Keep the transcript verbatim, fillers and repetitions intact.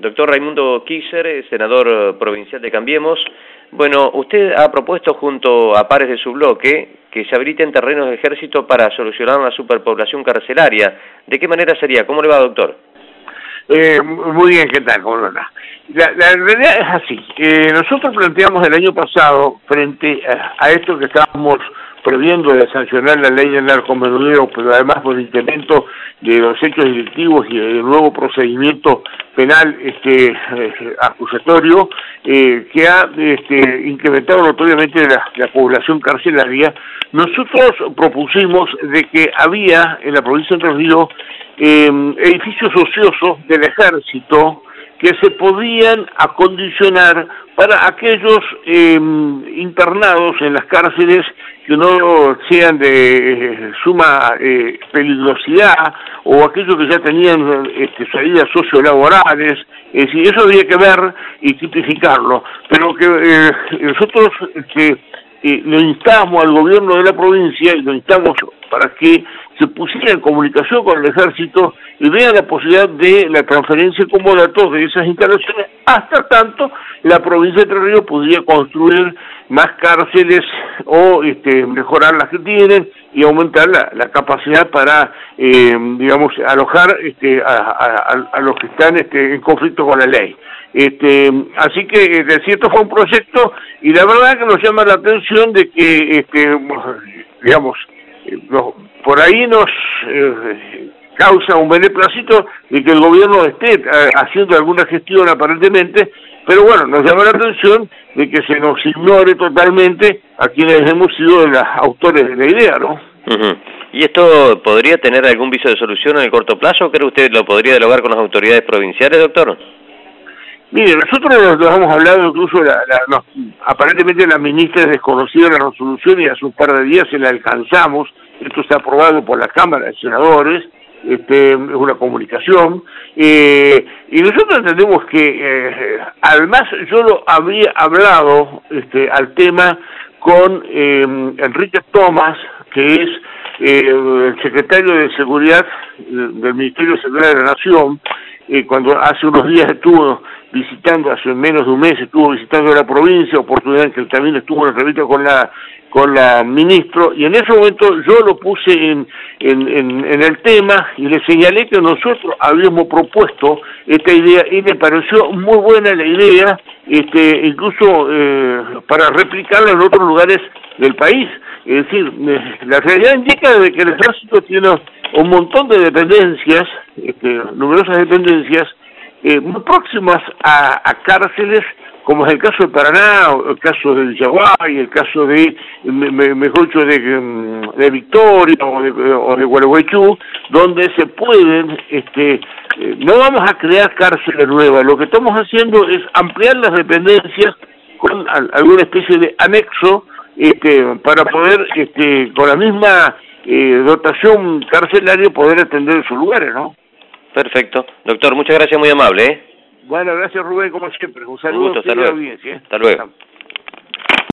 Doctor Raimundo Kisser, senador provincial de Cambiemos. Bueno, usted ha propuesto junto a pares de su bloque que se habiliten terrenos de ejército para solucionar la superpoblación carcelaria. ¿De qué manera sería? ¿Cómo le va, doctor? Eh, muy bien, ¿qué tal? ¿Cómo va? La, la realidad es así. Eh, nosotros planteamos el año pasado, frente a, a esto que estábamos previendo de sancionar la ley del narcomenudeo, pero además por el incremento de los hechos delictivos y el nuevo procedimiento penal este eh, acusatorio eh, que ha este, incrementado notoriamente la, la población carcelaria, nosotros propusimos de que había en la provincia de Entre Ríos eh, edificios ociosos del ejército que se podían acondicionar para aquellos eh, internados en las cárceles que no sean de eh, suma eh, peligrosidad, o aquellos que ya tenían este, salidas sociolaborales. Es decir, eso habría que ver y tipificarlo, pero que eh, nosotros este, eh, lo instamos al gobierno de la provincia y lo instamos para que se pusiera en comunicación con el ejército y vea la posibilidad de la transferencia como datos de esas instalaciones, hasta tanto la provincia de Entre Ríos podría construir más cárceles o este, mejorar las que tienen y aumentar la, la capacidad para, eh, digamos, alojar este, a, a, a los que están este, en conflicto con la ley. Este, así que, de cierto, fue un proyecto y la verdad que nos llama la atención de que, este, digamos, los, por ahí nos eh, causa un beneplácito de que el gobierno esté eh, haciendo alguna gestión aparentemente, pero bueno, nos llama la atención de que se nos ignore totalmente a quienes hemos sido los autores de la idea, ¿no? Uh-huh. ¿Y esto podría tener algún viso de solución en el corto plazo? ¿Cree usted lo podría dialogar con las autoridades provinciales, doctor? Mire, nosotros nos hemos hablado, incluso la, la, nos, aparentemente la ministra es desconocida la resolución y hace un par de días se la alcanzamos. Esto está aprobado por la Cámara de Senadores, este, es una comunicación, eh, y nosotros entendemos que, eh, además yo lo había hablado este, al tema con eh, Enrique Tomás, que es eh, el secretario de Seguridad del Ministerio de Seguridad de la Nación, eh, cuando hace unos días estuvo visitando, hace menos de un mes estuvo visitando la provincia, oportunidad en que él también estuvo en entrevista con la con la ministro, y en ese momento yo lo puse en, en, en, en el tema y le señalé que nosotros habíamos propuesto esta idea y me pareció muy buena la idea, este, incluso eh, para replicarla en otros lugares del país. Es decir, eh, la realidad indica de que el ejército tiene un montón de dependencias, este, numerosas dependencias, eh, muy próximas a, a cárceles, como es el caso de Paraná, o el caso del Yaguay, el caso de, me, me, mejor dicho, de, de Victoria o de, o de Gualeguaychú, donde se pueden, este, eh, no vamos a crear cárceles nuevas, lo que estamos haciendo es ampliar las dependencias con a, alguna especie de anexo, este, para poder, este, con la misma eh, dotación carcelaria, poder atender esos lugares, ¿no? Perfecto. Doctor, muchas gracias, muy amable, ¿eh? Bueno, gracias Rubén, como siempre. Un saludo a la audiencia. Hasta luego.